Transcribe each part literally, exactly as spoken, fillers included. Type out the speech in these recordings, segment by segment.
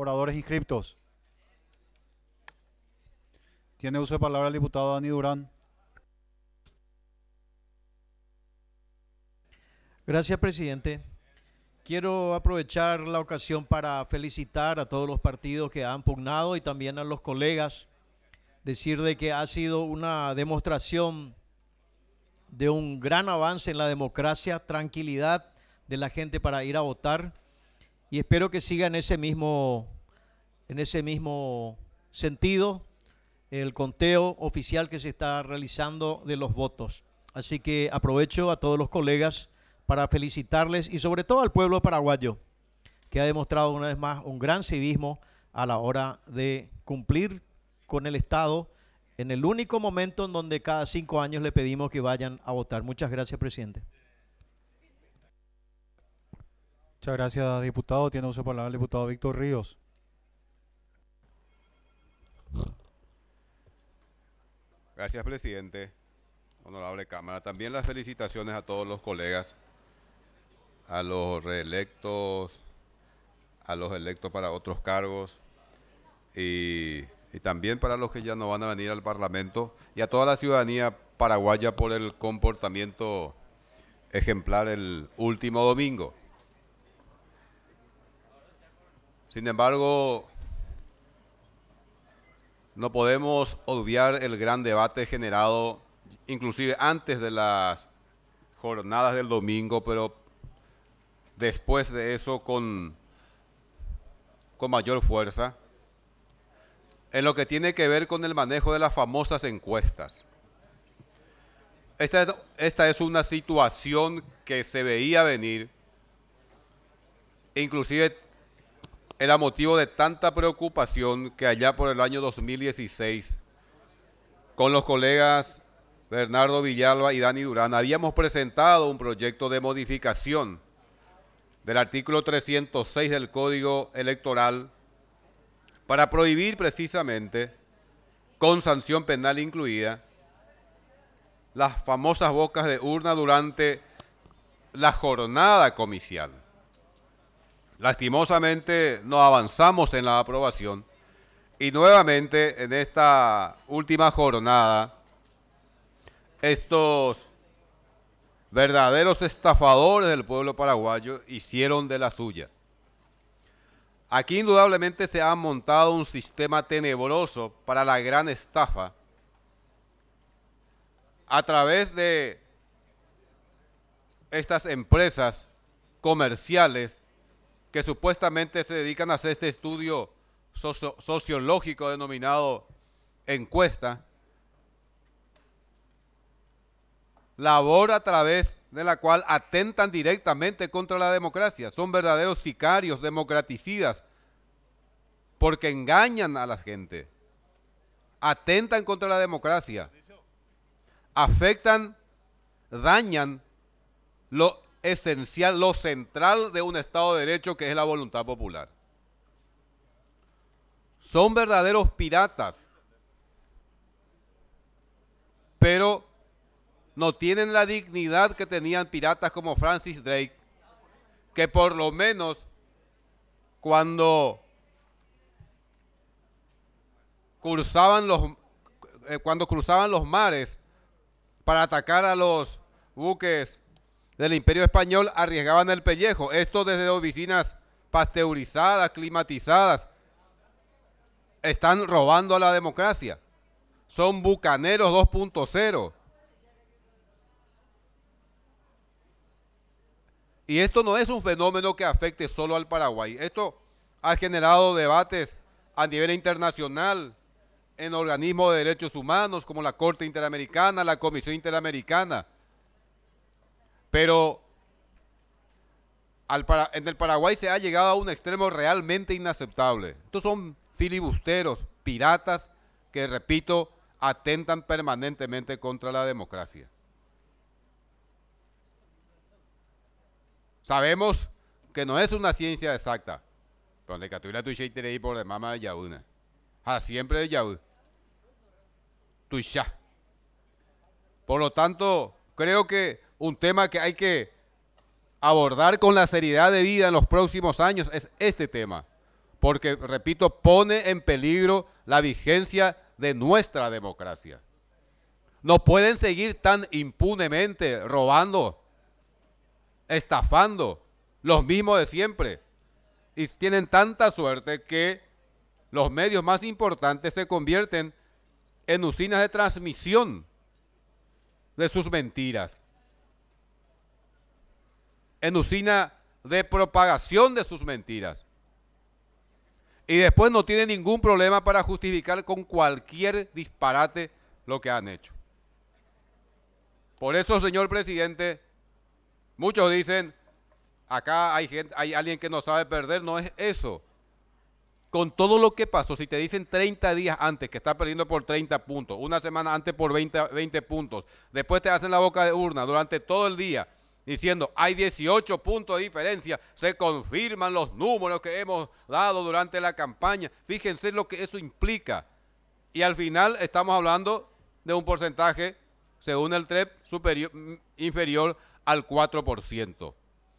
oradores inscriptos. Tiene uso de palabra el diputado Dani Durán. Gracias, presidente. Quiero aprovechar la ocasión para felicitar a todos los partidos que han pugnado y también a los colegas, decir de que ha sido una demostración de un gran avance en la democracia, tranquilidad de la gente para ir a votar, y espero que siga en ese mismo, en ese mismo sentido el conteo oficial que se está realizando de los votos. Así que aprovecho a todos los colegas para felicitarles y sobre todo al pueblo paraguayo, que ha demostrado una vez más un gran civismo a la hora de cumplir con el Estado en el único momento en donde cada cinco años le pedimos que vayan a votar. Muchas gracias, presidente. Muchas gracias, diputado. Tiene uso de palabra el diputado Víctor Ríos. Gracias, presidente. Honorable Cámara. También las felicitaciones a todos los colegas, a los reelectos, a los electos para otros cargos y, y también para los que ya no van a venir al Parlamento y a toda la ciudadanía paraguaya por el comportamiento ejemplar el último domingo. Sin embargo, no podemos obviar el gran debate generado inclusive antes de las jornadas del domingo, pero después de eso con, con mayor fuerza, en lo que tiene que ver con el manejo de las famosas encuestas. Esta, esta es una situación que se veía venir, inclusive era motivo de tanta preocupación que allá por el año dos mil dieciséis, con los colegas Bernardo Villalba y Dani Durán, habíamos presentado un proyecto de modificación del artículo trescientos seis del Código Electoral para prohibir precisamente, con sanción penal incluida, las famosas bocas de urna durante la jornada comicial. Lastimosamente no avanzamos en la aprobación y nuevamente en esta última jornada estos verdaderos estafadores del pueblo paraguayo hicieron de la suya. Aquí indudablemente se ha montado un sistema tenebroso para la gran estafa a través de estas empresas comerciales que supuestamente se dedican a hacer este estudio socio sociológico denominado encuesta, labor a través de la cual atentan directamente contra la democracia. Son verdaderos sicarios democraticidas porque engañan a la gente, atentan contra la democracia, afectan, dañan lo esencial, lo central de un Estado de Derecho, que es la voluntad popular. Son verdaderos piratas, pero no tienen la dignidad que tenían piratas como Francis Drake, que por lo menos cuando cruzaban los, eh, cuando cruzaban los mares para atacar a los buques del Imperio Español, arriesgaban el pellejo. Esto desde oficinas pasteurizadas, climatizadas. Están robando a la democracia. Son bucaneros dos punto cero. Y esto no es un fenómeno que afecte solo al Paraguay. Esto ha generado debates a nivel internacional en organismos de derechos humanos como la Corte Interamericana, la Comisión Interamericana. Pero al para, en el Paraguay se ha llegado a un extremo realmente inaceptable. Estos son filibusteros, piratas, que, repito, atentan permanentemente contra la democracia. Sabemos que no es una ciencia exacta. Pero le catuira tu y por demás de yauna. A siempre de yaú. Tu ya. Por lo tanto, creo que un tema que hay que abordar con la seriedad debida en los próximos años es este tema. porque, repito, pone en peligro la vigencia de nuestra democracia. No pueden seguir tan impunemente robando, estafando, los mismos de siempre. Y tienen tanta suerte que los medios más importantes se convierten en usinas de transmisión de sus mentiras, en usina de propagación de sus mentiras. Y después no tienen ningún problema para justificar con cualquier disparate lo que han hecho. Por eso, señor presidente, muchos dicen, acá hay, gente, hay alguien que no sabe perder. No es eso. Con todo lo que pasó, si te dicen treinta días antes que está perdiendo por treinta puntos, una semana antes por veinte, veinte puntos, después te hacen la boca de urna durante todo el día diciendo hay dieciocho puntos de diferencia, se confirman los números que hemos dado durante la campaña. Fíjense lo que eso implica. Y al final estamos hablando de un porcentaje, según el T R E P, superior, inferior al cuatro por ciento.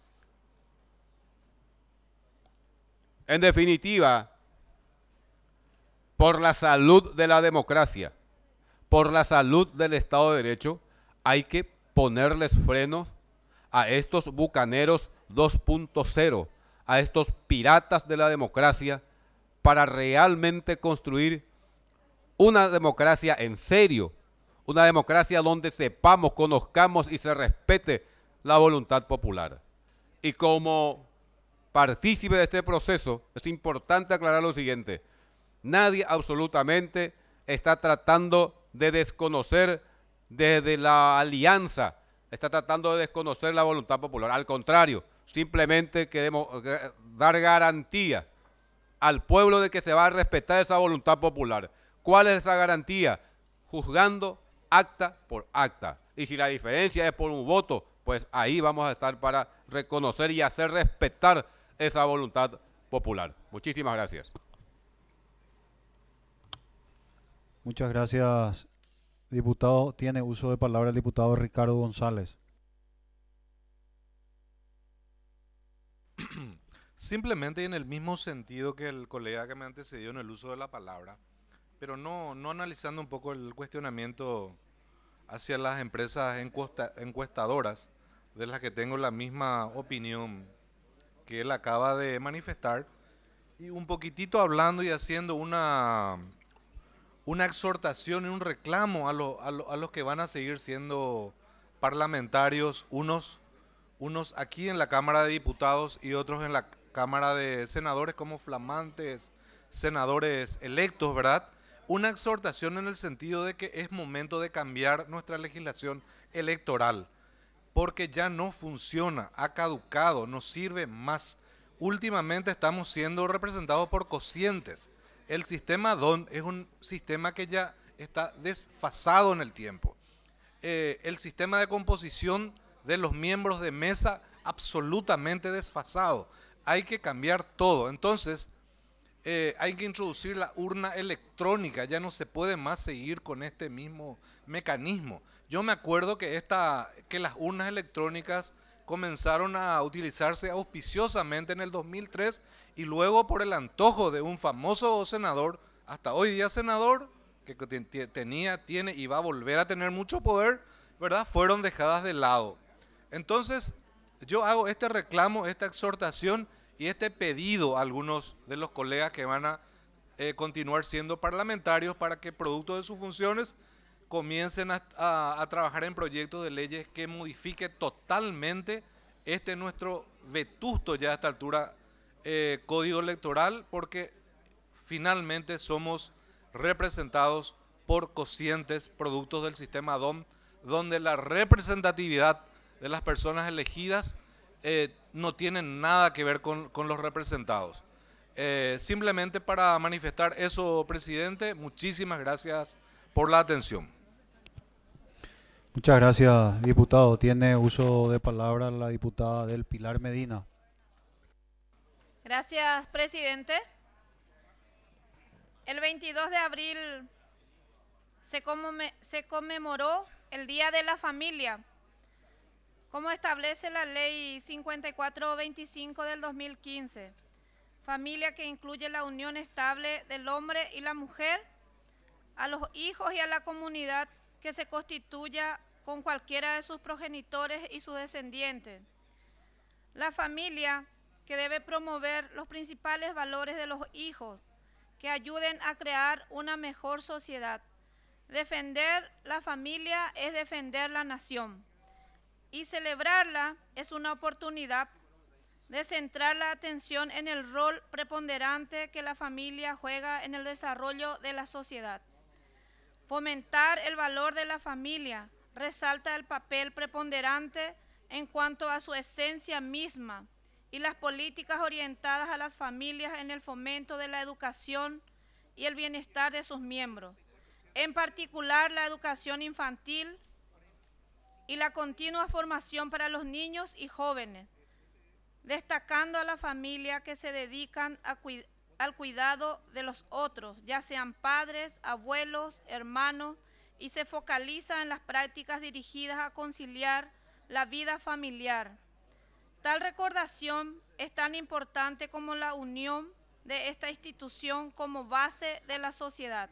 En definitiva, por la salud de la democracia, por la salud del Estado de Derecho, hay que ponerles frenos a estos bucaneros dos punto cero, a estos piratas de la democracia, para realmente construir una democracia en serio, una democracia donde sepamos, conozcamos y se respete la voluntad popular. Y como partícipe de este proceso, es importante aclarar lo siguiente: nadie absolutamente está tratando de desconocer desde la alianza, está tratando de desconocer la voluntad popular. Al contrario, simplemente queremos dar garantía al pueblo de que se va a respetar esa voluntad popular. ¿Cuál es esa garantía? Juzgando acta por acta. Y si la diferencia es por un voto, pues ahí vamos a estar para reconocer y hacer respetar esa voluntad popular. Muchísimas gracias. Muchas gracias, diputado. Tiene uso de palabra el diputado Ricardo González. Simplemente en el mismo sentido que el colega que me antecedió en el uso de la palabra, pero no, no analizando un poco el cuestionamiento hacia las empresas encuesta, encuestadoras, de las que tengo la misma opinión que él acaba de manifestar, y un poquitito hablando y haciendo una, una exhortación y un reclamo a, lo, a, lo, a los que van a seguir siendo parlamentarios, unos, unos aquí en la Cámara de Diputados y otros en la Cámara de Senadores como flamantes senadores electos, ¿verdad? Una exhortación en el sentido de que es momento de cambiar nuestra legislación electoral, porque ya no funciona, ha caducado, no sirve más. Últimamente estamos siendo representados por cocientes. El sistema D O N es un sistema que ya está desfasado en el tiempo. Eh, el sistema de composición de los miembros de mesa absolutamente desfasado. Hay que cambiar todo. Entonces, eh, hay que introducir la urna electrónica. Ya no se puede más seguir con este mismo mecanismo. Yo me acuerdo que, esta, que las urnas electrónicas comenzaron a utilizarse auspiciosamente en el dos mil tres y luego por el antojo de un famoso senador, hasta hoy día senador, que tenía, tiene y va a volver a tener mucho poder, ¿verdad? Fueron dejadas de lado. Entonces, yo hago este reclamo, esta exhortación y este pedido a algunos de los colegas que van a eh, continuar siendo parlamentarios para que, producto de sus funciones, comiencen a, a, a trabajar en proyectos de leyes que modifique totalmente este nuestro vetusto ya a esta altura eh, código electoral, porque finalmente somos representados por cocientes productos del sistema D O M, donde la representatividad de las personas elegidas eh, no tiene nada que ver con, con los representados. Eh, simplemente para manifestar eso, presidente, muchísimas gracias por la atención. Muchas gracias, diputado. Tiene uso de palabra la diputada del Pilar Medina. Gracias, presidente. El veintidós de abril se, se conmemoró el Día de la Familia, como establece la Ley cincuenta y cuatro veinticinco del dos mil quince. familia que incluye la unión estable del hombre y la mujer, a los hijos y a la comunidad que se constituya con cualquiera de sus progenitores y sus descendientes. La familia que debe promover los principales valores de los hijos que ayuden a crear una mejor sociedad. Defender la familia es defender la nación y celebrarla es una oportunidad de centrar la atención en el rol preponderante que la familia juega en el desarrollo de la sociedad. Fomentar el valor de la familia resalta el papel preponderante en cuanto a su esencia misma y las políticas orientadas a las familias en el fomento de la educación y el bienestar de sus miembros, en particular la educación infantil y la continua formación para los niños y jóvenes, destacando a la familia que se dedican a cuid- al cuidado de los otros, ya sean padres, abuelos, hermanos, y se focaliza en las prácticas dirigidas a conciliar la vida familiar. Tal recordación es tan importante como la unión de esta institución como base de la sociedad.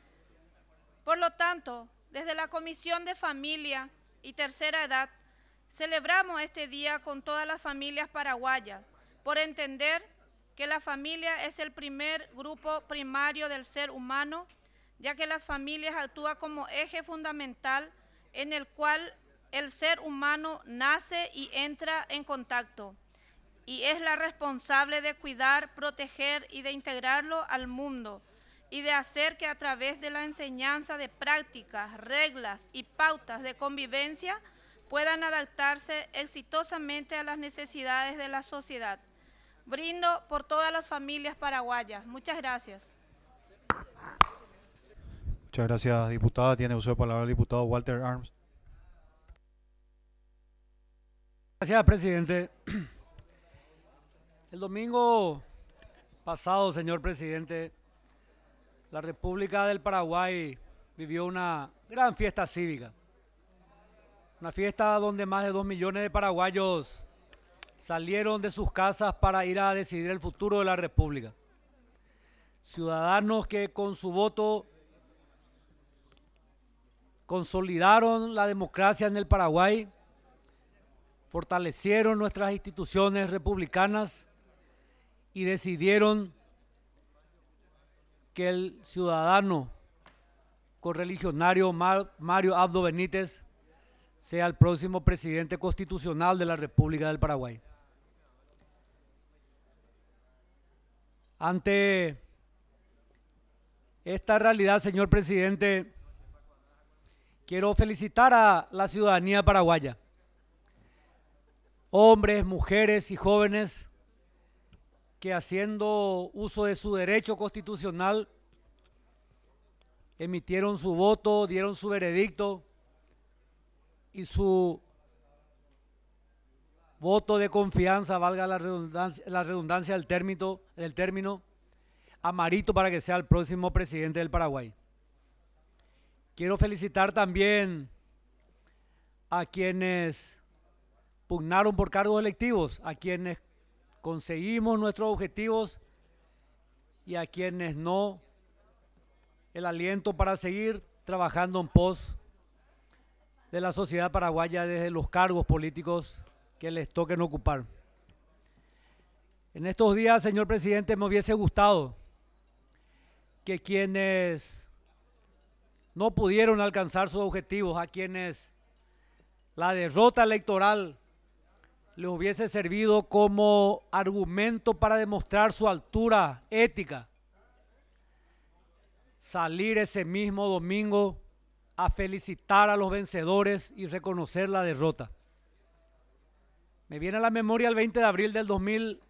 Por lo tanto, desde la Comisión de Familia y Tercera Edad, celebramos este día con todas las familias paraguayas, por entender que la familia es el primer grupo primario del ser humano, ya que las familias actúan como eje fundamental en el cual el ser humano nace y entra en contacto, y es la responsable de cuidar, proteger y de integrarlo al mundo, y de hacer que a través de la enseñanza de prácticas, reglas y pautas de convivencia puedan adaptarse exitosamente a las necesidades de la sociedad. Brindo por todas las familias paraguayas. Muchas gracias. Muchas gracias, diputada. Tiene uso de palabra el diputado Walter Arms. Gracias, presidente. El domingo pasado, señor presidente, la República del Paraguay vivió una gran fiesta cívica. Una fiesta donde más de dos millones de paraguayos salieron de sus casas para ir a decidir el futuro de la República. Ciudadanos que con su voto consolidaron la democracia en el Paraguay, fortalecieron nuestras instituciones republicanas y decidieron que el ciudadano correligionario Mario Abdo Benítez sea el próximo presidente constitucional de la República del Paraguay. Ante esta realidad, señor presidente, quiero felicitar a la ciudadanía paraguaya, hombres, mujeres y jóvenes que haciendo uso de su derecho constitucional emitieron su voto, dieron su veredicto y su voto de confianza, valga la redundancia, la redundancia del término, del término, amarito para que sea el próximo presidente del Paraguay. Quiero felicitar también a quienes pugnaron por cargos electivos, a quienes conseguimos nuestros objetivos y a quienes no, el aliento para seguir trabajando en pos de la sociedad paraguaya desde los cargos políticos que les toquen ocupar. En estos días, señor presidente, me hubiese gustado que quienes no pudieron alcanzar sus objetivos, a quienes la derrota electoral les hubiese servido como argumento para demostrar su altura ética, salir ese mismo domingo a felicitar a los vencedores y reconocer la derrota. Me viene a la memoria el veinte de abril del dos mil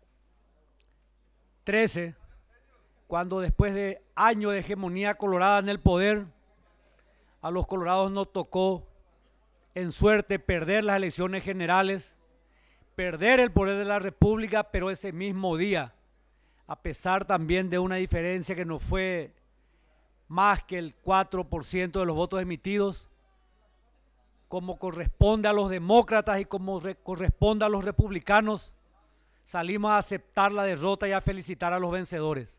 trece, cuando después de años de hegemonía colorada en el poder, a los colorados nos tocó en suerte perder las elecciones generales, perder el poder de la República, pero ese mismo día, a pesar también de una diferencia que no fue más que el cuatro por ciento de los votos emitidos, como corresponde a los demócratas y como corresponde a los republicanos, salimos a aceptar la derrota y a felicitar a los vencedores.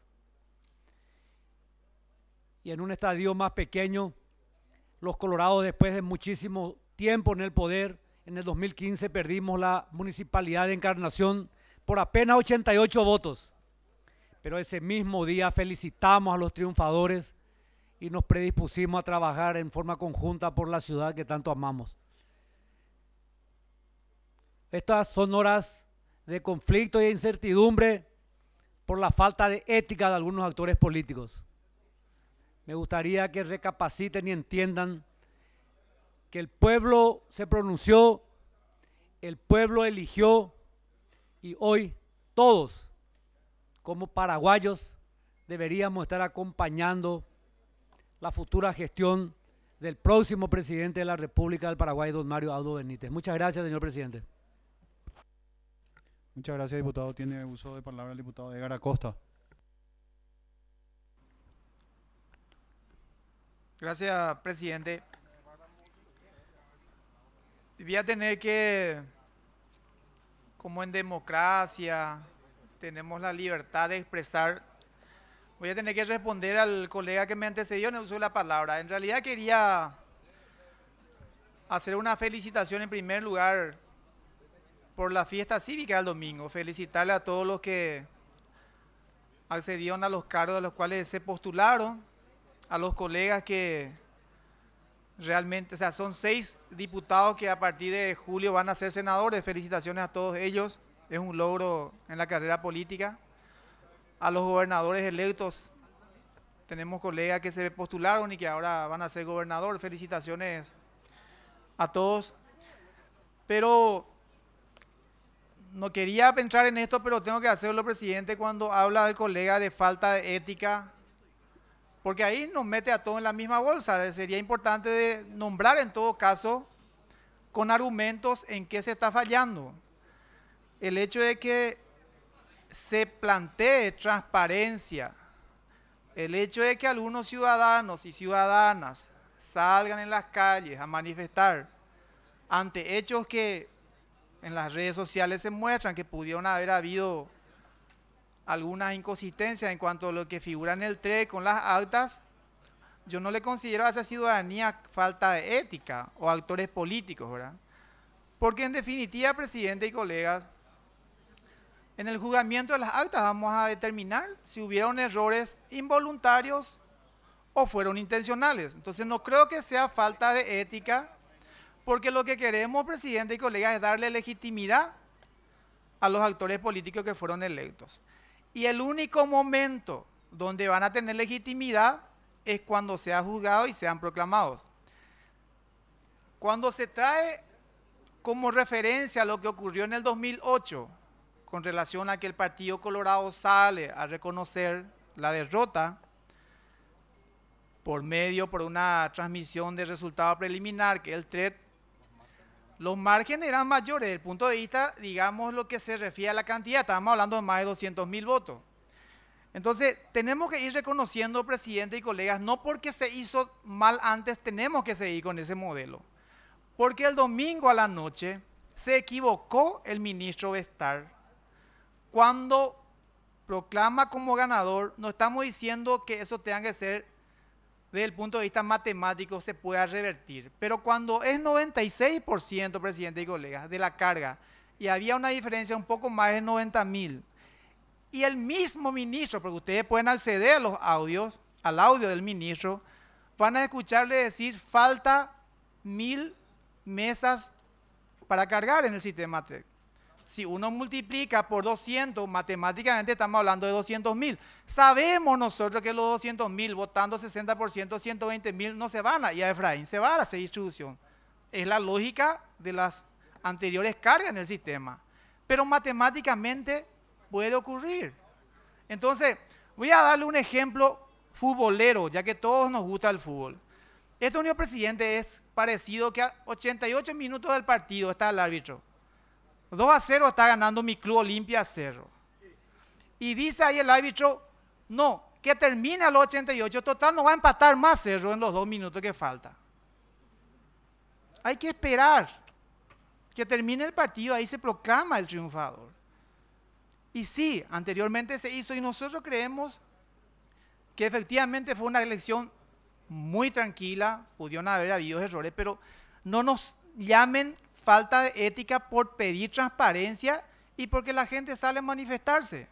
Y en un estadio más pequeño, los colorados, después de muchísimo tiempo en el poder, en el dos mil quince perdimos la municipalidad de Encarnación por apenas ochenta y ocho votos. Pero ese mismo día felicitamos a los triunfadores y nos predispusimos a trabajar en forma conjunta por la ciudad que tanto amamos. Estas son horas de conflicto y de incertidumbre por la falta de ética de algunos actores políticos. Me gustaría que recapaciten y entiendan que el pueblo se pronunció, el pueblo eligió y hoy todos, como paraguayos, deberíamos estar acompañando la futura gestión del próximo presidente de la República del Paraguay, don Mario Abdo Benítez. Muchas gracias, señor presidente. Muchas gracias, diputado. Tiene uso de palabra el diputado Edgar Acosta. Gracias, presidente. Voy a tener que, como en democracia, tenemos la libertad de expresar, voy a tener que responder al colega que me antecedió en el uso de la palabra. En realidad quería hacer una felicitación en primer lugar por la fiesta cívica del domingo. Felicitarle a todos los que accedieron a los cargos a los cuales se postularon, a los colegas que realmente, o sea, son seis diputados que a partir de julio van a ser senadores. Felicitaciones a todos ellos, es un logro en la carrera política. A los gobernadores electos, tenemos colegas que se postularon y que ahora van a ser gobernadores. Felicitaciones a todos. Pero no quería pensar en esto, pero tengo que hacerlo, presidente, cuando habla el colega de falta de ética, porque ahí nos mete a todos en la misma bolsa. Sería importante de nombrar en todo caso con argumentos en qué se está fallando. El hecho de que se plantee transparencia, el hecho de que algunos ciudadanos y ciudadanas salgan en las calles a manifestar ante hechos que en las redes sociales se muestran que pudieron haber habido algunas inconsistencias en cuanto a lo que figura en el T R E con las actas, yo no le considero a esa ciudadanía falta de ética o actores políticos, ¿verdad? Porque en definitiva, presidente y colegas, en el juzgamiento de las actas vamos a determinar si hubieron errores involuntarios o fueron intencionales. Entonces no creo que sea falta de ética, porque lo que queremos, presidente y colegas, es darle legitimidad a los actores políticos que fueron electos. Y el único momento donde van a tener legitimidad es cuando sea juzgado y sean proclamados. Cuando se trae como referencia lo que ocurrió en el dos mil ocho, con relación a que el Partido Colorado sale a reconocer la derrota por medio, por una transmisión de resultado preliminar, que es el T R E T, los márgenes eran mayores desde el punto de vista, digamos, lo que se refiere a la cantidad. Estábamos hablando de más de doscientos mil votos. Entonces, tenemos que ir reconociendo, presidente y colegas, no porque se hizo mal antes, tenemos que seguir con ese modelo. Porque el domingo a la noche se equivocó el ministro Bestar. Cuando proclama como ganador, no estamos diciendo que eso tenga que ser desde el punto de vista matemático se pueda revertir. Pero cuando es noventa y seis por ciento, presidente y colegas, de la carga, y había una diferencia un poco más de noventa mil, y el mismo ministro, porque ustedes pueden acceder a los audios, al audio del ministro, van a escucharle decir, falta mil mesas para cargar en el sistema T R E C. Si uno multiplica por doscientos, matemáticamente estamos hablando de doscientos mil. Sabemos nosotros que los doscientos mil, votando sesenta por ciento, ciento veinte mil, no se van a ir a Efraín, se van a hacer distribución. Es la lógica de las anteriores cargas en el sistema. Pero matemáticamente puede ocurrir. Entonces, voy a darle un ejemplo futbolero, ya que a todos nos gusta el fútbol. Esto, señor presidente, es parecido que a ochenta y ocho minutos del partido está el árbitro. dos a cero está ganando mi Club Olimpia Cerro. Y dice ahí el árbitro, no, que termine a los ochenta y ocho, total no va a empatar más Cerro en los dos minutos que falta. Hay que esperar que termine el partido, ahí se proclama el triunfador. Y sí, anteriormente se hizo y nosotros creemos que efectivamente fue una elección muy tranquila, pudieron haber habido errores, pero no nos llamen falta de ética por pedir transparencia y porque la gente sale a manifestarse.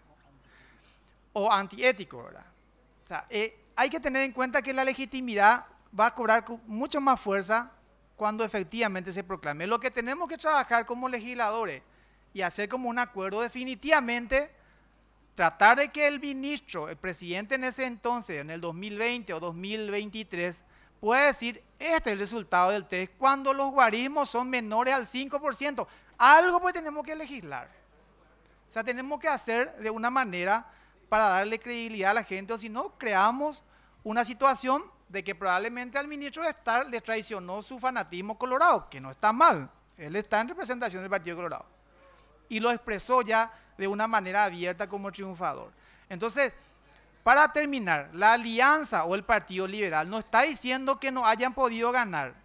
O antiético, ¿verdad? O sea, eh, hay que tener en cuenta que la legitimidad va a cobrar mucho más fuerza cuando efectivamente se proclame. Lo que tenemos que trabajar como legisladores y hacer como un acuerdo definitivamente, tratar de que el ministro, el presidente en ese entonces, en el dos mil veinte o dos mil veintitrés, pueda decir, este es el resultado del test, cuando los guarismos son menores al cinco por ciento. Algo pues tenemos que legislar. O sea, tenemos que hacer de una manera para darle credibilidad a la gente, o si no, creamos una situación de que probablemente al ministro de Estar le traicionó su fanatismo colorado, que no está mal, él está en representación del Partido Colorado, y lo expresó ya de una manera abierta como triunfador. Entonces, para terminar, la alianza o el Partido Liberal no está diciendo que no hayan podido ganar,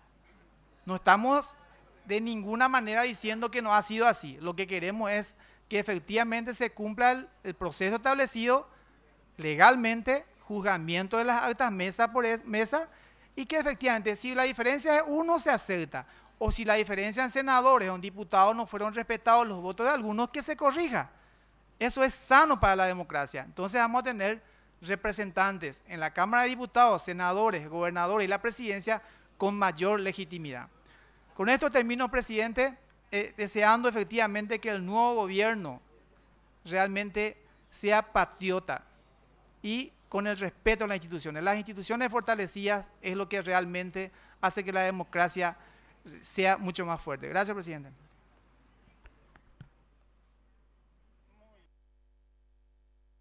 no estamos de ninguna manera diciendo que no ha sido así, lo que queremos es que efectivamente se cumpla el, el proceso establecido legalmente, juzgamiento de las altas mesas por es, mesa, y que efectivamente si la diferencia es uno se acepta, o si la diferencia en senadores o en diputados no fueron respetados los votos de algunos, que se corrija. Eso es sano para la democracia. Entonces vamos a tener representantes en la Cámara de Diputados, senadores, gobernadores y la presidencia con mayor legitimidad. Con esto termino, presidente, eh, deseando efectivamente que el nuevo gobierno realmente sea patriota y con el respeto a las instituciones. Las instituciones fortalecidas es lo que realmente hace que la democracia sea mucho más fuerte. Gracias, presidente.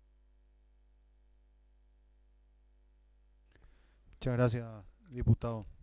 Muchas gracias, diputado.